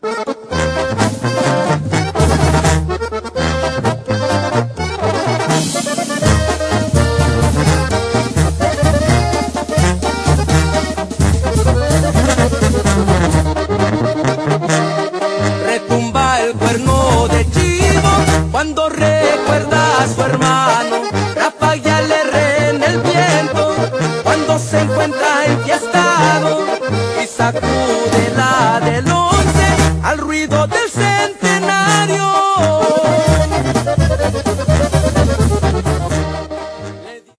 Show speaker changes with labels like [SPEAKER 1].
[SPEAKER 1] Retumba el cuerno de chivo cuando recuerda a su hermano. Ráfaga le en el viento cuando se encuentra enfiestado y sacude